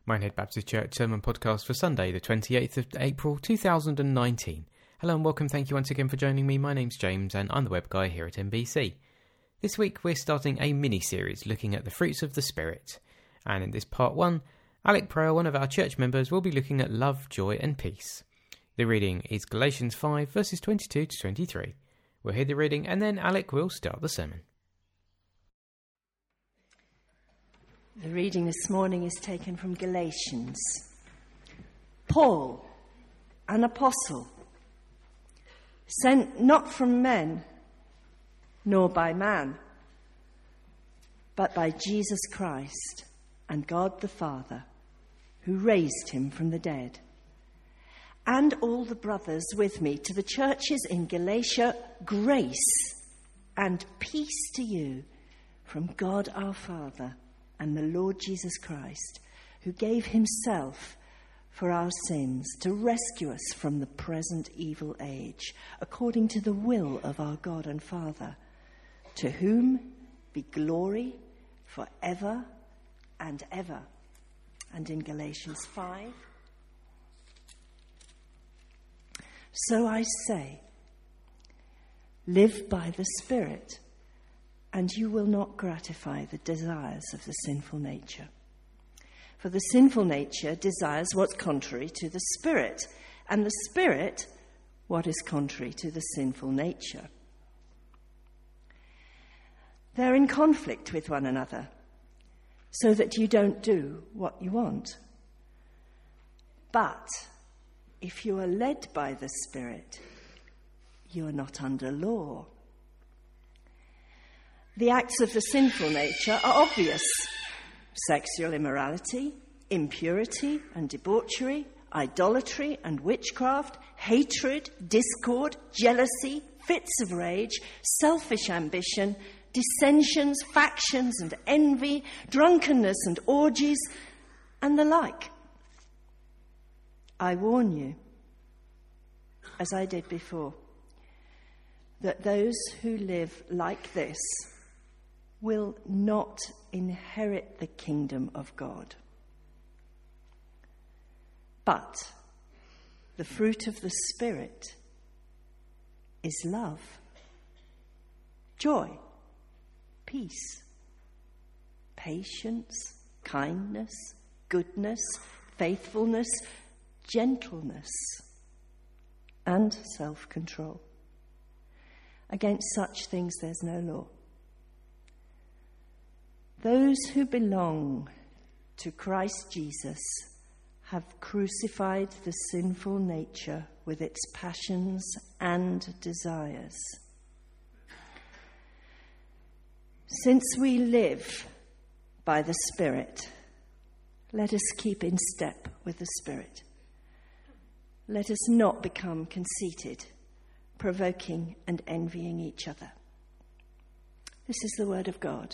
Minehead Baptist Church Sermon Podcast for Sunday, the 28th of April 2019. Hello and welcome, thank you once again for joining me. My name's James and I'm the web guy here at MBC. This week we're starting a mini-series looking at the fruits of the Spirit. And in this part 1, Alec Prale, one of our church members, will be looking at love, joy and peace. The reading is Galatians 5 verses 22 to 23. We'll hear the reading and then Alec will start the sermon. The reading this morning is taken from Galatians. Paul, an apostle, sent not from men, nor by man, but by Jesus Christ and God the Father, who raised him from the dead. And all the brothers with me to the churches in Galatia, grace and peace to you from God our Father and the Lord Jesus Christ, who gave himself for our sins to rescue us from the present evil age, according to the will of our God and Father, to whom be glory forever and ever. And in Galatians 5, so I say, live by the Spirit, and you will not gratify the desires of the sinful nature. For the sinful nature desires what's contrary to the Spirit, and the Spirit what is contrary to the sinful nature. They're in conflict with one another, so that you don't do what you want. But if you are led by the Spirit, you are not under law. The acts of the sinful nature are obvious: sexual immorality, impurity and debauchery, idolatry and witchcraft, hatred, discord, jealousy, fits of rage, selfish ambition, dissensions, factions and envy, drunkenness and orgies, and the like. I warn you, as I did before, that those who live like this will not inherit the kingdom of God. But the fruit of the Spirit is love, joy, peace, patience, kindness, goodness, faithfulness, gentleness, and self-control. Against such things there's no law. Those who belong to Christ Jesus have crucified the sinful nature with its passions and desires. Since we live by the Spirit, let us keep in step with the Spirit. Let us not become conceited, provoking and envying each other. This is the word of God.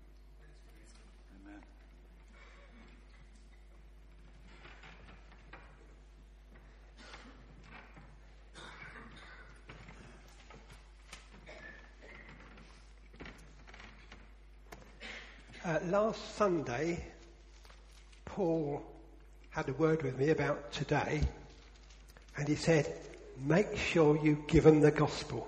Last Sunday, Paul had a word with me about today, and he said, make sure you give them the gospel.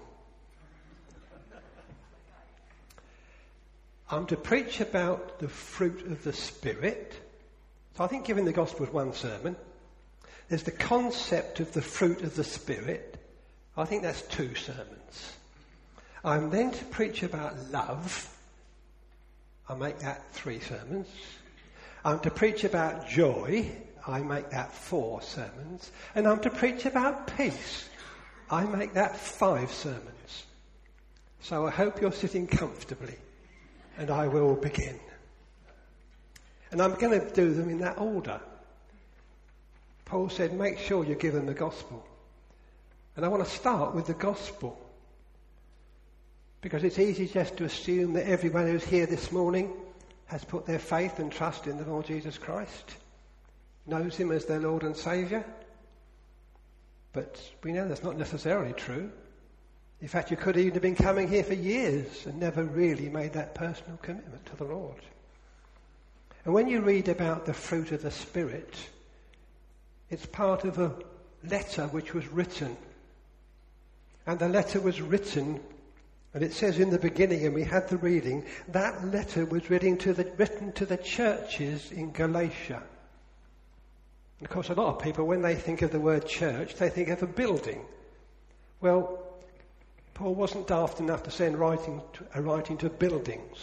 I'm to preach about the fruit of the Spirit. So I think giving the gospel is one sermon. There's the concept of the fruit of the Spirit. I think that's 2 sermons. I'm then to preach about love. I make that 3 sermons. I'm to preach about joy. I make that 4 sermons. And I'm to preach about peace. I make that 5 sermons. So I hope you're sitting comfortably. And I will begin. And I'm going to do them in that order. Paul said, make sure you give them the gospel. And I want to start with the gospel. Because it's easy just to assume that everyone who's here this morning has put their faith and trust in the Lord Jesus Christ, knows him as their Lord and Saviour. But we know that's not necessarily true. In fact, you could even have been coming here for years and never really made that personal commitment to the Lord. And when you read about the fruit of the Spirit, it's part of a letter which was written. And the letter was written, and it says in the beginning, and we had the reading, that letter was written to the churches in Galatia. And of course, a lot of people, when they think of the word church, they think of a building. Well, Paul wasn't daft enough to send a writing to buildings.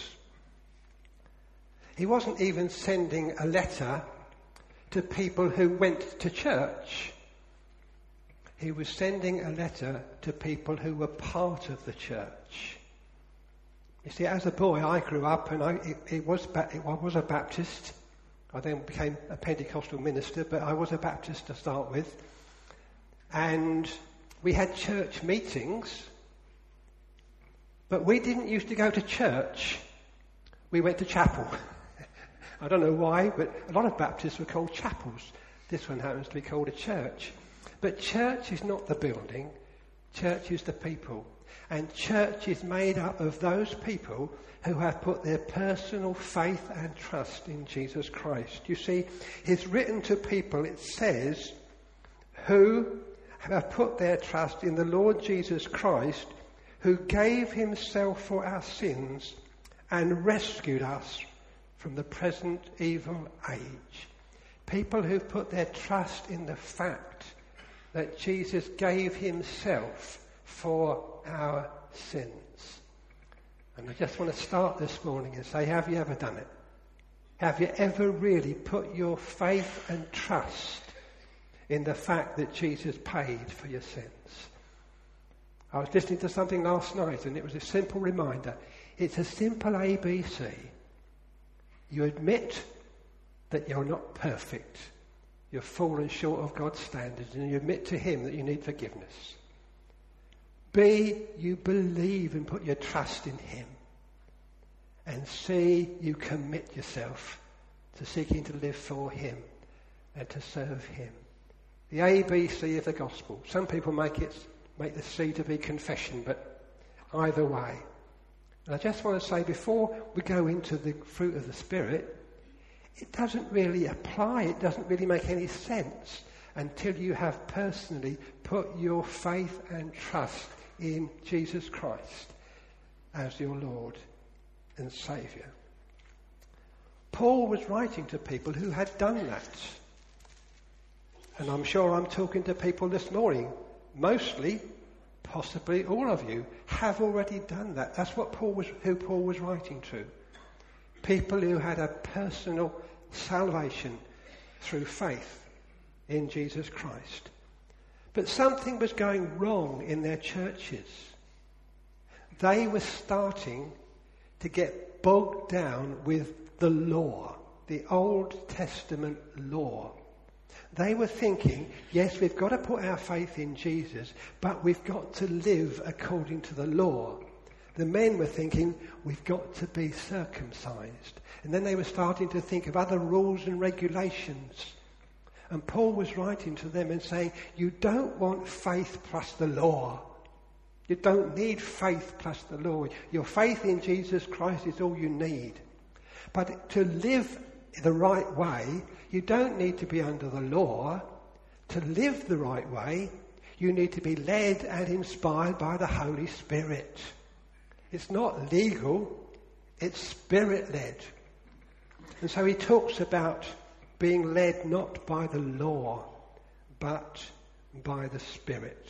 He wasn't even sending a letter to people who went to church. He was sending a letter to people who were part of the church. You see, as a boy, I grew up and I was a Baptist. I then became a Pentecostal minister, but I was a Baptist to start with. And we had church meetings, but we didn't used to go to church. We went to chapel. I don't know why, but a lot of Baptists were called chapels. This one happens to be called a church. But church is not the building. Church is the people. And church is made up of those people who have put their personal faith and trust in Jesus Christ. You see, it's written to people, it says, who have put their trust in the Lord Jesus Christ, who gave himself for our sins and rescued us from the present evil age. People who put their trust in the fact that Jesus gave himself for our sins. And I just want to start this morning and say, have you ever done it? Have you ever really put your faith and trust in the fact that Jesus paid for your sins? I was listening to something last night and it was a simple reminder. It's a simple ABC. You admit that you're not perfect. You've fallen short of God's standards, and you admit to him that you need forgiveness. B, you believe and put your trust in him. And C, you commit yourself to seeking to live for him and to serve him. The ABC of the gospel. Some people make the C to be confession, but either way. And I just want to say, before we go into the fruit of the Spirit, it doesn't really apply, it doesn't really make any sense until you have personally put your faith and trust in Jesus Christ as your Lord and Saviour. Paul was writing to people who had done that. And I'm sure I'm talking to people this morning, mostly, possibly all of you, have already done that. That's who Paul was writing to. People who had a personal salvation through faith in Jesus Christ. But something was going wrong in their churches. They were starting to get bogged down with the law, the Old Testament law. They were thinking, yes, we've got to put our faith in Jesus, but we've got to live according to the law. The men were thinking, we've got to be circumcised. And then they were starting to think of other rules and regulations. And Paul was writing to them and saying, you don't want faith plus the law. You don't need faith plus the law. Your faith in Jesus Christ is all you need. But to live the right way, you don't need to be under the law. To live the right way, you need to be led and inspired by the Holy Spirit. It's not legal, it's Spirit-led. And so he talks about being led not by the law, but by the Spirit.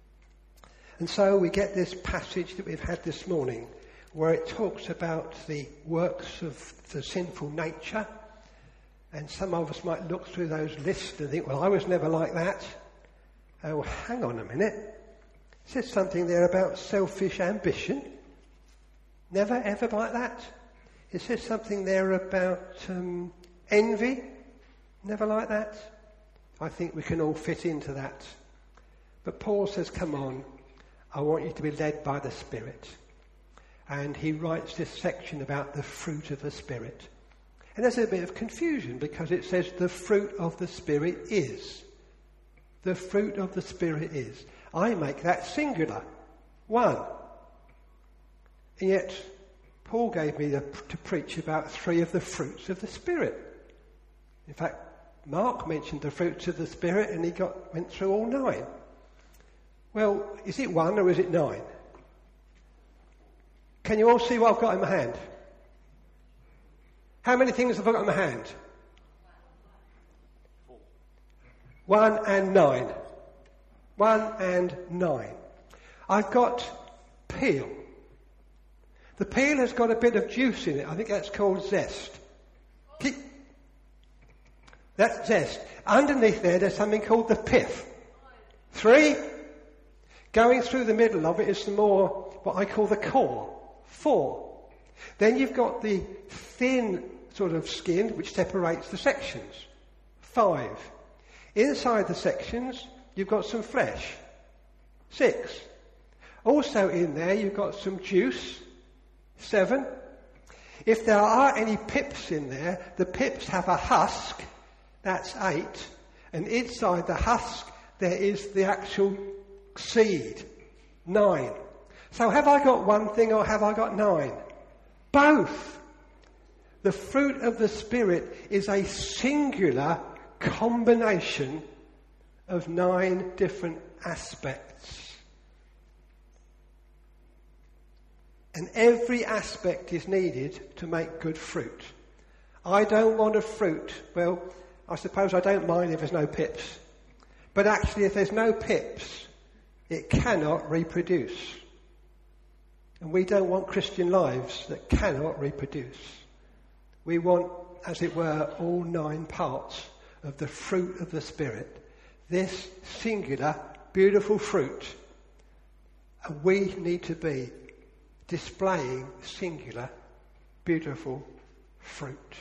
And so we get this passage that we've had this morning, where it talks about the works of the sinful nature. And some of us might look through those lists and think, well, I was never like that. Oh, hang on a minute. It says something there about selfish ambition. Never ever like that. It says something there about envy. Never like that. I think we can all fit into that. But Paul says, come on, I want you to be led by the Spirit. And he writes this section about the fruit of the Spirit. And there's a bit of confusion because it says the fruit of the Spirit is. The fruit of the Spirit is. I make that singular. One. And yet, Paul gave me to preach about 3 of the fruits of the Spirit. In fact, Mark mentioned the fruits of the Spirit and he went through all 9. Well, is it 1 or is it 9? Can you all see what I've got in my hand? How many things have I got in my hand? 1 and 9. 1 and 9. I've got peel. The peel has got a bit of juice in it. I think that's called zest. That's zest. Underneath there's something called the pith. 3. Going through the middle of it is some more what I call the core. 4. Then you've got the thin sort of skin which separates the sections. 5. Inside the sections you've got some flesh. 6. Also in there you've got some juice. 7. If there are any pips in there, the pips have a husk. That's 8. And inside the husk there is the actual seed. 9. So have I got one thing or have I got 9? Both. The fruit of the Spirit is a singular combination of 9 different aspects. And every aspect is needed to make good fruit. I don't want a fruit. Well, I suppose I don't mind if there's no pips. But actually, if there's no pips, it cannot reproduce. And we don't want Christian lives that cannot reproduce. We want, as it were, all 9 parts of the fruit of the Spirit. This singular, beautiful fruit. And we need to be displaying singular, beautiful fruit.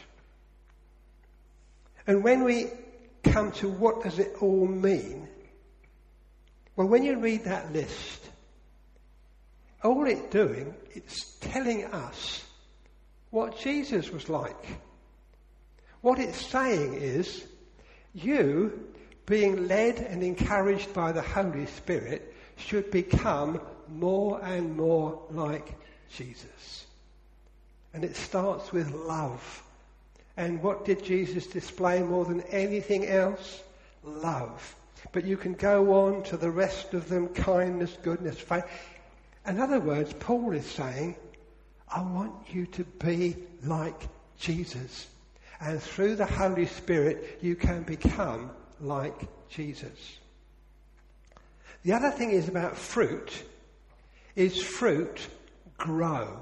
And when we come to what does it all mean, well, when you read that list, all it's doing, it's telling us what Jesus was like. What it's saying is, you, being led and encouraged by the Holy Spirit, should become more and more like Jesus. And it starts with love. And what did Jesus display more than anything else? Love. But you can go on to the rest of them: kindness, goodness, faith. In other words, Paul is saying, I want you to be like Jesus. And through the Holy Spirit, you can become like Jesus. The other thing is about fruit, is fruit grow.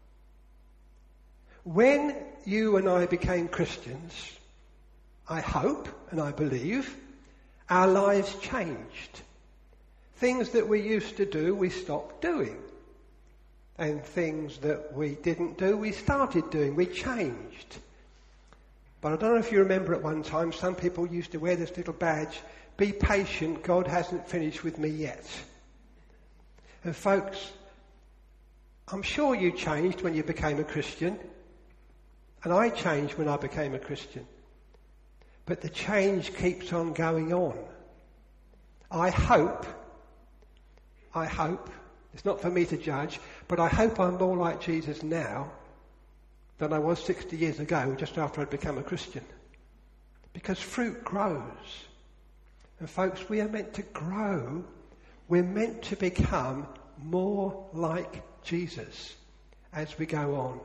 When you and I became Christians, I hope and I believe, our lives changed. Things that we used to do, we stopped doing. And things that we didn't do, we started doing. We changed. But I don't know if you remember at one time, some people used to wear this little badge, be patient, God hasn't finished with me yet. And folks, I'm sure you changed when you became a Christian. And I changed when I became a Christian. But the change keeps on going on. I hope, it's not for me to judge, but I hope I'm more like Jesus now than I was 60 years ago, just after I'd become a Christian. Because fruit grows. And folks, we are meant to grow. We're meant to become more like Jesus as we go on.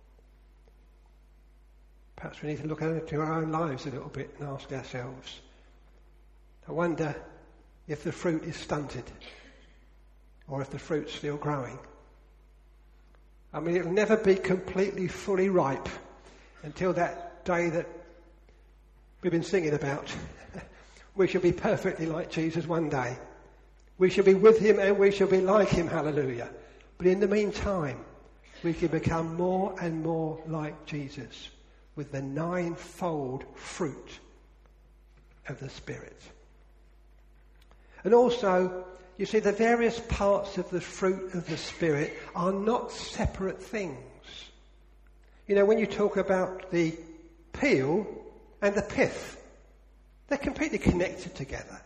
Perhaps we need to look into our own lives a little bit and ask ourselves, I wonder if the fruit is stunted or if the fruit's still growing. I mean, it'll never be completely fully ripe until that day that we've been singing about. We shall be perfectly like Jesus one day. We shall be with him and we shall be like him, hallelujah. But in the meantime, we can become more and more like Jesus with the 9-fold fruit of the Spirit. And also, you see, the various parts of the fruit of the Spirit are not separate things. You know, when you talk about the peel and the pith, they're completely connected together.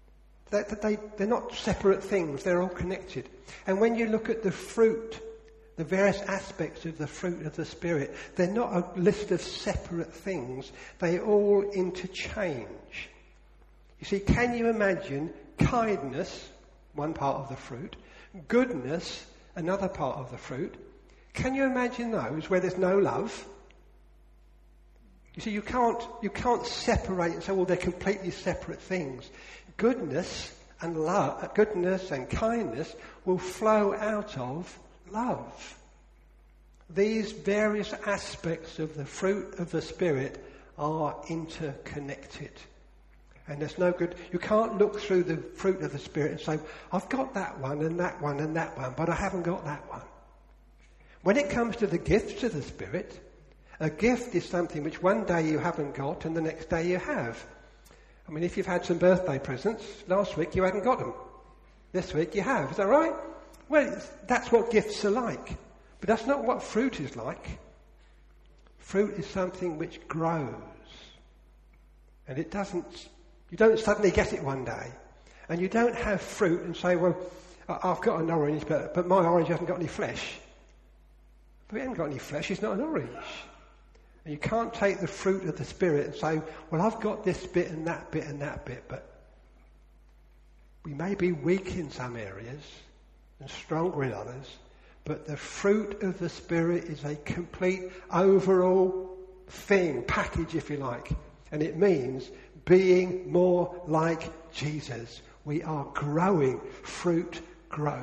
They're not separate things, they're all connected. And when you look at the fruit The various aspects of the fruit of the Spirit. They're not a list of separate things. They all interchange. You see, can you imagine kindness, one part of the fruit, goodness, another part of the fruit? Can you imagine those where there's no love? You see, you can't separate and say, well, they're completely separate things. Goodness and love, goodness and kindness will flow out of love. These various aspects of the fruit of the Spirit are interconnected. And there's no good, you can't look through the fruit of the Spirit and say, I've got that one and that one and that one, but I haven't got that one. When it comes to the gifts of the Spirit, a gift is something which one day you haven't got and the next day you have. I mean, if you've had some birthday presents, last week you hadn't got them. This week you have. Is that right? Well, that's what gifts are like. But that's not what fruit is like. Fruit is something which grows. And it doesn't, you don't suddenly get it one day. And you don't have fruit and say, well, I've got an orange, but my orange hasn't got any flesh. But it hasn't got any flesh, it's not an orange. And you can't take the fruit of the Spirit and say, well, I've got this bit and that bit and that bit, but we may be weak in some areas and stronger in others, but the fruit of the Spirit is a complete overall thing, package if you like. And it means being more like Jesus. We are growing. Fruit grows.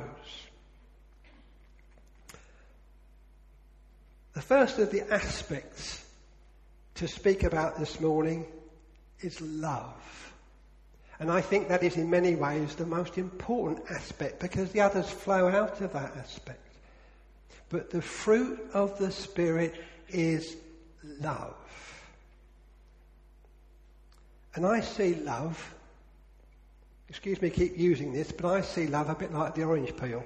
The first of the aspects to speak about this morning is love. And I think that is in many ways the most important aspect because the others flow out of that aspect. But the fruit of the Spirit is love. And I see love, excuse me, keep using this, but I see love a bit like the orange peel.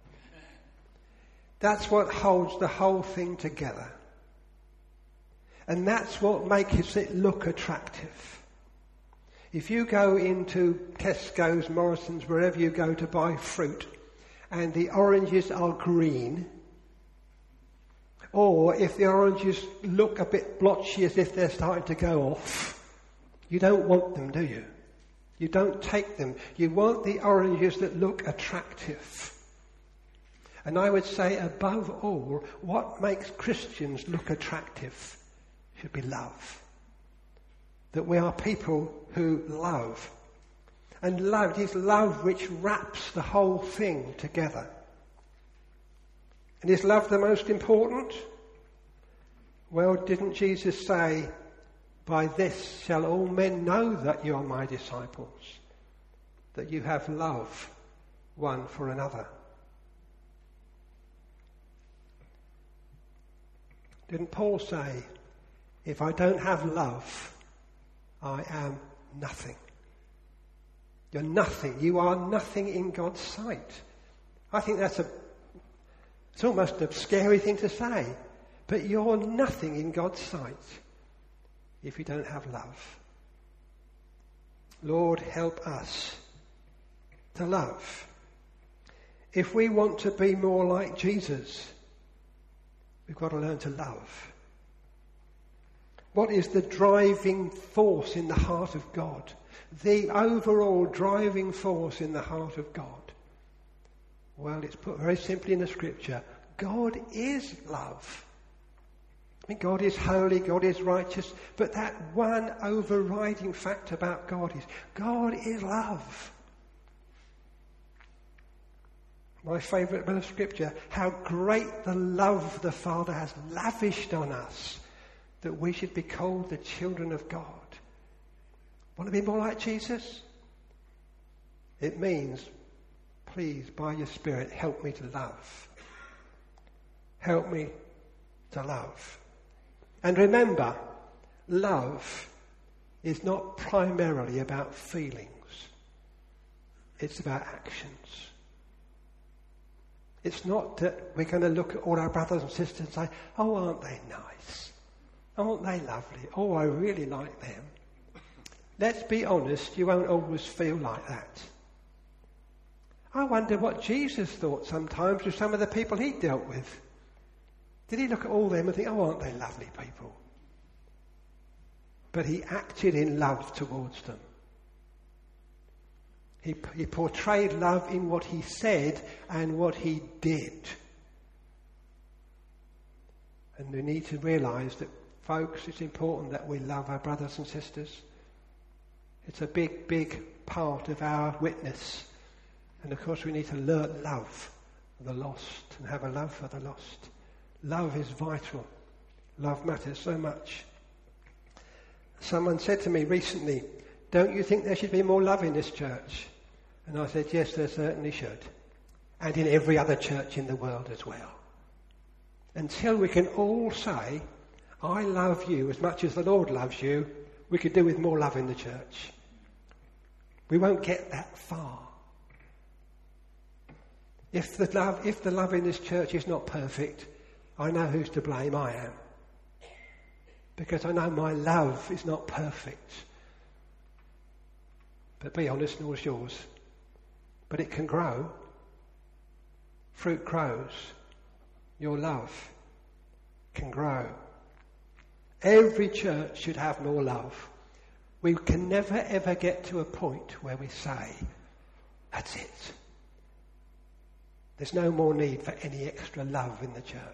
That's what holds the whole thing together. And that's what makes it look attractive. If you go into Tesco's, Morrison's, wherever you go to buy fruit, and the oranges are green, or if the oranges look a bit blotchy as if they're starting to go off, you don't want them, do you? You don't take them. You want the oranges that look attractive. And I would say, above all, what makes Christians look attractive should be love. That we are people who love. And love is love which wraps the whole thing together. And is love the most important? Well, didn't Jesus say, by this shall all men know that you are my disciples, that you have love one for another? Didn't Paul say, if I don't have love, I am nothing? You're nothing. You are nothing in God's sight. I think it's almost a scary thing to say, but you're nothing in God's sight if you don't have love. Lord, help us to love. If we want to be more like Jesus, we've got to learn to love. What is the driving force in the heart of God? The overall driving force in the heart of God? Well, it's put very simply in the scripture. God is love. I mean, God is holy, God is righteous, but that one overriding fact about God is love. My favourite bit of scripture, how great the love the Father has lavished on us, that we should be called the children of God. Want to be more like Jesus? It means, please, by your Spirit, help me to love. Help me to love. And remember, love is not primarily about feelings. It's about actions. It's not that we're going to look at all our brothers and sisters and say, oh, aren't they nice? Aren't they lovely? Oh, I really like them. Let's be honest, you won't always feel like that. I wonder what Jesus thought sometimes with some of the people he dealt with. Did he look at all them and think, oh, aren't they lovely people? But he acted in love towards them. He portrayed love in what he said and what he did. And we need to realise that, folks, it's important that we love our brothers and sisters. It's a big, big part of our witness. And of course we need to learn love for the lost and have a love for the lost. Love is vital. Love matters so much. Someone said to me recently, don't you think there should be more love in this church? And I said, yes, there certainly should. And in every other church in the world as well. Until we can all say, I love you as much as the Lord loves you, we could do with more love in the church. We won't get that far. If the love in this church is not perfect, I know who's to blame. I am. Because I know my love is not perfect. But be honest, nor is yours. But it can grow. Fruit grows. Your love can grow. Every church should have more love. We can never ever get to a point where we say, that's it. There's no more need for any extra love in the church.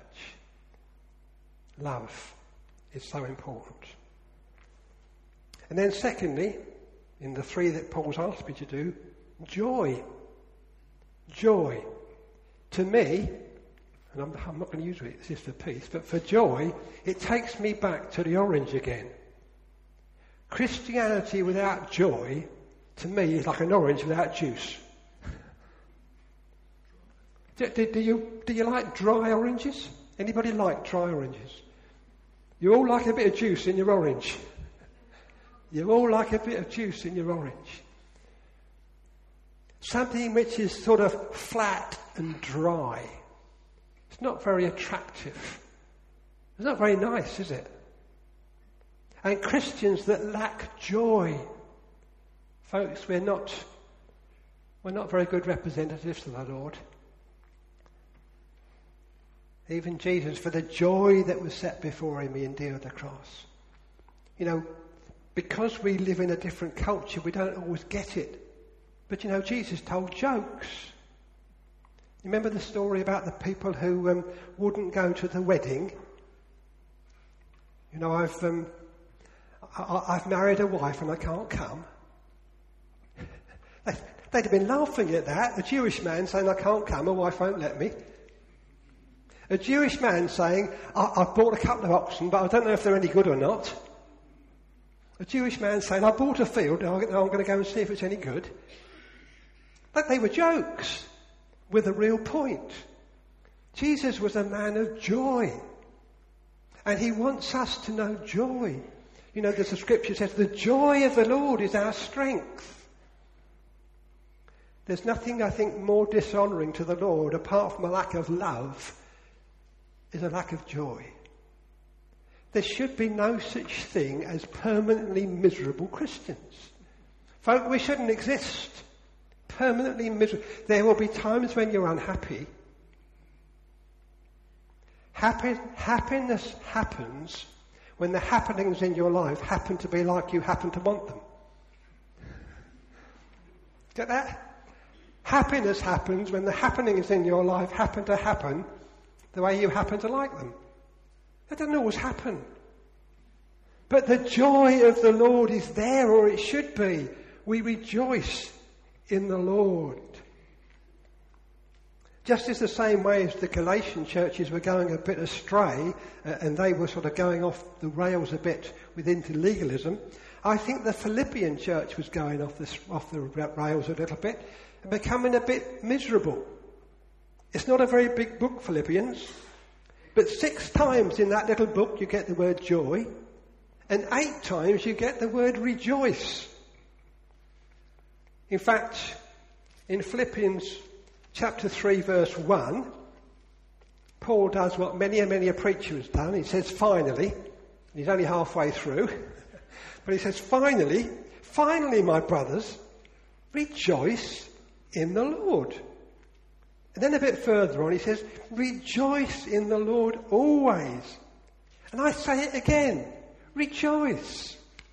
Love is so important. And then secondly, in the three that Paul's asked me to do, joy. Joy. To me, and I'm not going to use it, this is for peace, but for joy, it takes me back to the orange again. Christianity without joy, to me, is like an orange without juice. Do you like dry oranges? Anybody like dry oranges? You all like a bit of juice in your orange. You all like a bit of juice in your orange. Something which is sort of flat and dry. It's not very attractive. It's not very nice, is it? And Christians that lack joy, folks, we're not very good representatives of the Lord. Even Jesus, for the joy that was set before him, he endured the cross. You know, because we live in a different culture, we don't always get it. But you know, Jesus told jokes. You remember the story about the people who wouldn't go to the wedding? You know, I've married a wife and I can't come. They'd have been laughing at that. A Jewish man saying, I can't come, my wife won't let me. A Jewish man saying, I've bought a couple of oxen, but I don't know if they're any good or not. A Jewish man saying, I bought a field, and I'm going to go and see if it's any good. But they were jokes with a real point. Jesus was a man of joy. And he wants us to know joy. You know, there's a scripture that says, the joy of the Lord is our strength. There's nothing, I think, more dishonouring to the Lord, apart from a lack of love, is a lack of joy. There should be no such thing as permanently miserable Christians. Folk, we shouldn't exist. Permanently miserable. There will be times when you're unhappy. Happiness happens when the happenings in your life happen to be like you happen to want them. Get that? Happiness happens when the happenings in your life happen to happen the way you happen to like them. That doesn't always happen. But the joy of the Lord is there, or it should be. We rejoice in the Lord. Just as the same way as the Galatian churches were going a bit astray, and they were sort of going off the rails a bit into legalism, I think the Philippian church was going off the rails a little bit, and becoming a bit miserable. It's not a very big book, Philippians, but 6 times in that little book you get the word joy, and 8 times you get the word rejoice. In fact, in Philippians chapter 3 verse 1, Paul does what many a preacher has done. He says, finally, he's only halfway through, but he says, finally, my brothers, rejoice in the Lord. And then a bit further on he says, rejoice in the Lord always. And I say it again, rejoice.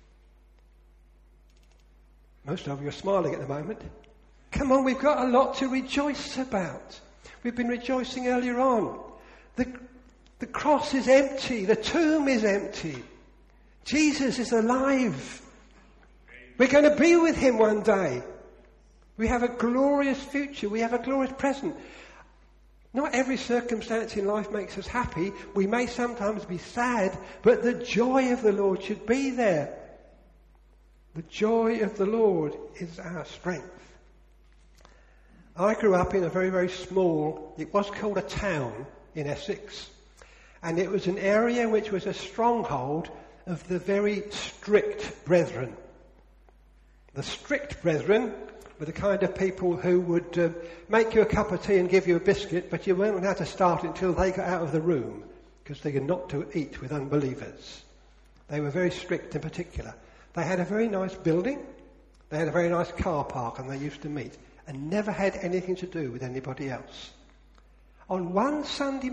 Most of you are smiling at the moment. Come on, we've got a lot to rejoice about. We've been rejoicing earlier on. The cross is empty. The tomb is empty. Jesus is alive. We're going to be with him one day. We have a glorious future. We have a glorious present. Not every circumstance in life makes us happy. We may sometimes be sad, but the joy of the Lord should be there. The joy of the Lord is our strength. I grew up in a very, very small, it was called a town in Essex, and it was an area which was a stronghold of the very strict brethren. The strict brethren were the kind of people who would make you a cup of tea and give you a biscuit, but you weren't allowed to start until they got out of the room, because they were not to eat with unbelievers. They were very strict in particular. They had a very nice building, they had a very nice car park, and they used to meet, and never had anything to do with anybody else. On one Sunday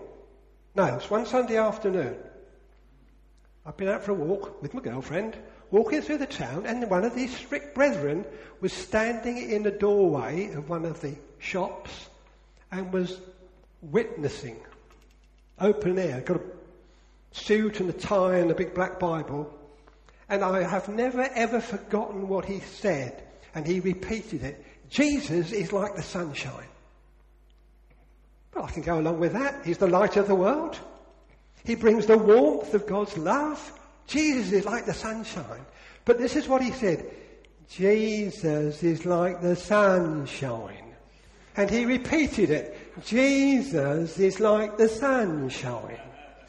afternoon, I'd been out for a walk with my girlfriend, walking through the town, and one of these strict brethren was standing in the doorway of one of the shops and was witnessing, open air, got a suit and a tie and a big black Bible. And I have never ever forgotten what he said, and he repeated it. Jesus is like the sunshine. Well, I can go along with that. He's the light of the world. He brings the warmth of God's love. Jesus is like the sunshine. But this is what he said. Jesus is like the sunshine. And he repeated it. Jesus is like the sunshine.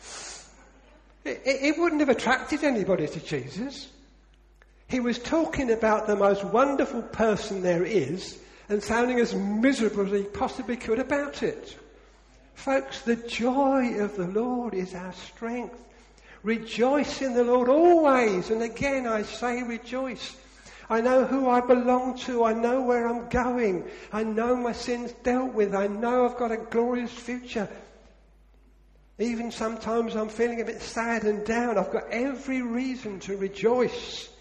It wouldn't have attracted anybody to Jesus. He was talking about the most wonderful person there is and sounding as miserable as he possibly could about it. Folks, the joy of the Lord is our strength. Rejoice in the Lord always. And again, I say rejoice. I know who I belong to. I know where I'm going. I know my sins dealt with. I know I've got a glorious future. Even sometimes I'm feeling a bit sad and down. I've got every reason to rejoice.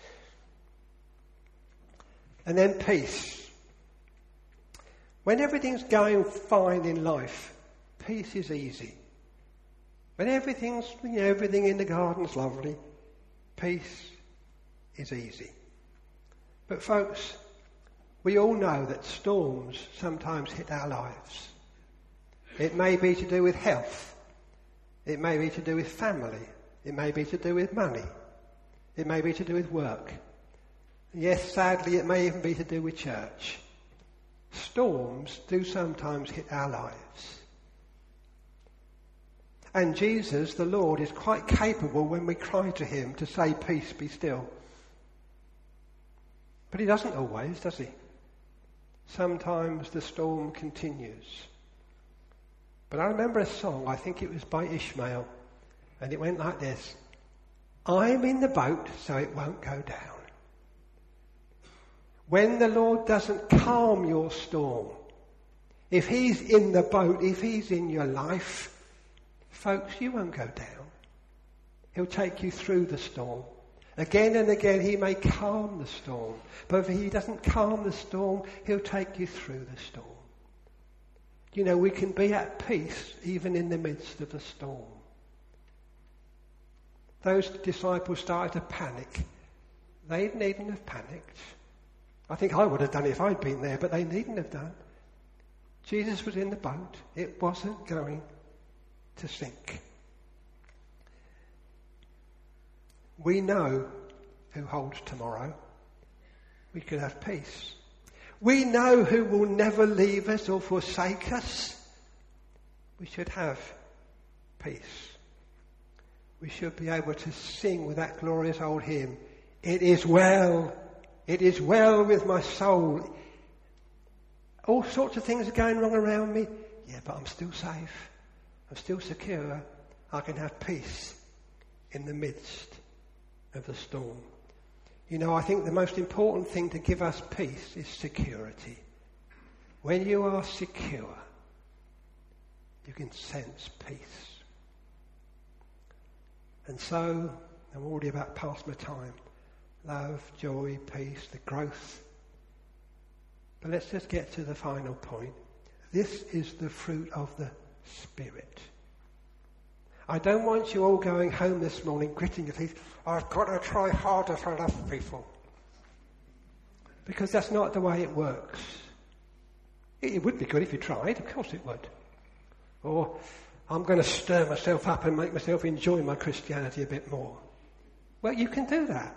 And then peace. When everything's going fine in life, peace is easy. When everything in the garden's lovely, peace is easy. But folks, we all know that storms sometimes hit our lives. It may be to do with health. It may be to do with family. It may be to do with money. It may be to do with work. Yes, sadly, it may even be to do with church. Storms do sometimes hit our lives. And Jesus, the Lord, is quite capable when we cry to him to say, peace, be still. But he doesn't always, does he? Sometimes the storm continues. But I remember a song, I think it was by Ishmael, and it went like this. I'm in the boat so it won't go down. When the Lord doesn't calm your storm, if he's in the boat, if he's in your life, folks, you won't go down. He'll take you through the storm. Again and again he may calm the storm, but if he doesn't calm the storm, he'll take you through the storm. You know, we can be at peace even in the midst of the storm. Those disciples started to panic. They needn't have panicked. I think I would have done it if I'd been there, but they needn't have done. Jesus was in the boat. It wasn't going to sink. We know who holds tomorrow. We could have peace. We know who will never leave us or forsake us. We should have peace. We should be able to sing with that glorious old hymn, it is well with my soul. All sorts of things are going wrong around me. Yeah, but I'm still safe. I'm still secure. I can have peace in the midst of the storm. You know, I think the most important thing to give us peace is security. When you are secure, You can sense peace. And so, I'm already about past my time. Love, joy, peace, the growth. But let's just get to the final point. This is the fruit of the Spirit. I don't want you all going home this morning gritting your teeth. I've got to try harder to love people. Because that's not the way it works. It would be good if you tried, of course it would. Or, I'm going to stir myself up and make myself enjoy my Christianity a bit more. Well, you can do that.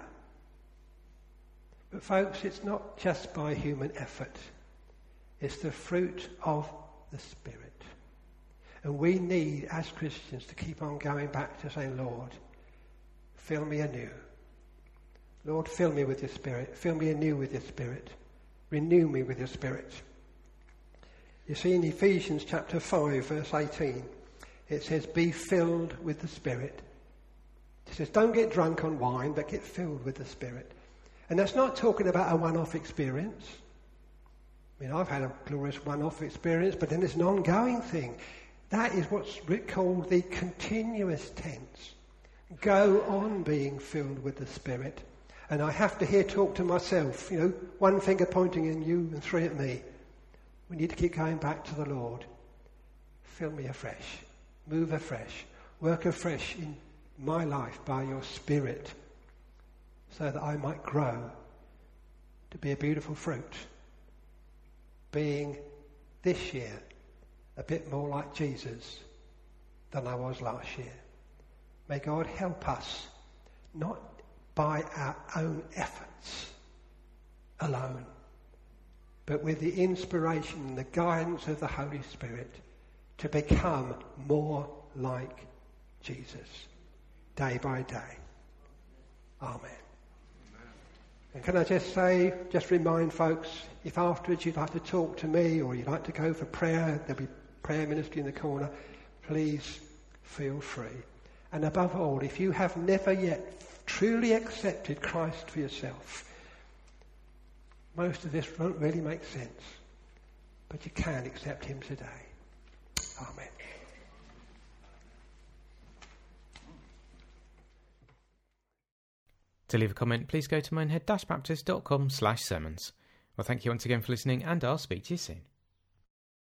But folks, it's not just by human effort. It's the fruit of the Spirit. And we need, as Christians, to keep on going back to saying, Lord, fill me anew. Lord, fill me with your Spirit. Fill me anew with your Spirit. Renew me with your Spirit. You see, in Ephesians chapter 5, verse 18, it says, be filled with the Spirit. It says, don't get drunk on wine, but get filled with the Spirit. And that's not talking about a one-off experience. I mean, I've had a glorious one-off experience, but then it's an ongoing thing. That is what's called the continuous tense. Go on being filled with the Spirit. And I have to here talk to myself, one finger pointing at you and three at me. We need to keep going back to the Lord. Fill me afresh. Move afresh. Work afresh in my life by your Spirit so that I might grow to be a beautiful fruit. Being this year a bit more like Jesus than I was last year. May God help us, not by our own efforts alone, but with the inspiration and the guidance of the Holy Spirit to become more like Jesus day by day. Amen. And can I just remind folks, if afterwards you'd like to talk to me or you'd like to go for prayer, there'll be prayer ministry in the corner, please feel free. And above all, if you have never yet truly accepted Christ for yourself, most of this won't really make sense, but you can accept him today. Amen. To leave a comment, please go to minehead-baptist.com/sermons. Well, thank you once again for listening, and I'll speak to you soon.